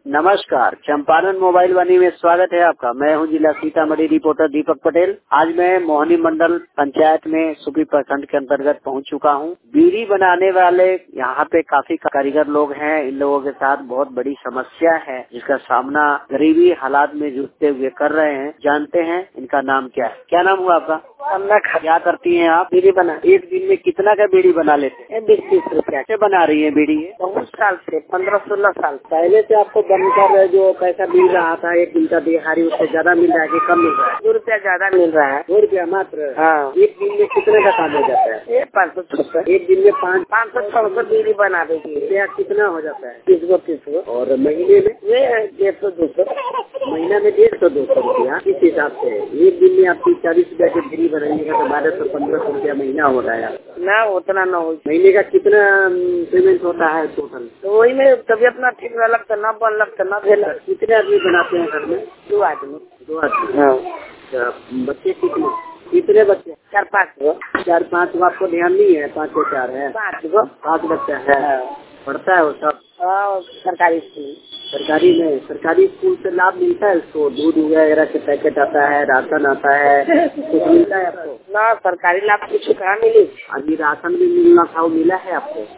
नमस्कार, चंपारण मोबाइल वाणी में स्वागत है आपका। मैं हूं जिला सीतामढ़ी रिपोर्टर दीपक पटेल। आज मैं मोहनी मंडल पंचायत में सुपी प्रखंड के अंतर्गत पहुंच चुका हूं। बीड़ी बनाने वाले यहाँ पे काफी कारीगर लोग हैं। इन लोगों के साथ बहुत बड़ी समस्या है जिसका सामना गरीबी हालात में जूझते हुए कर रहे हैं। जानते हैं इनका नाम क्या है। क्या नाम हुआ आपका? क्या करती हैं आप? बीड़ी बना। एक दिन में कितना का बीड़ी बना लेते हैं? 20-30 रुपया। कैसे बना रही है बीड़ी? बहुत साल से, 15-16 साल। पहले से आपको बनकर जो पैसा मिल रहा था एक दिन का दिहाड़ी, उससे ज्यादा मिल रहा है कि कम मिल रहा है? 2 रुपया ज्यादा मिल रहा है। 2 रुपया मात्र? हाँ। एक दिन में कितने का काम हो जाता है? 500-600। एक दिन में 500-600 बीड़ी बना देगी। रुपया कितना हो जाता है? 30 गो। और महीने में? ये 150-200। महीना में 150-200 रुपया। किस हिसाब से? एक दिन में आपकी 40 रुपया की बीड़ी बनाइएगा तो 1200-1500 रुपया महीना हो रहा है। ना उतना न हो। महीने का कितना पेमेंट होता है टोटल? तो वही में तबियत ना ठीक रहलक तो न बनलक तो न भेलक। कितने आदमी बनाते हैं घर में? 2 आदमी। 2 आदमी। हाँ। बच्चे कितने बच्चे? 4-5 गो। 4-5 को आपको ध्यान नहीं है? 5 या 4 है? 5 गो। 5 बच्चा है। पढ़ता है वो सब? सरकारी स्कूल। सरकारी में? सरकारी स्कूल से लाभ मिलता है उसको? दूध वगैरह के पैकेट आता है, राशन आता है, कुछ मिलता है आपको? ना सरकारी लाभ कुछ कहाँ मिली। अभी राशन भी मिलना था, वो मिला है आपको?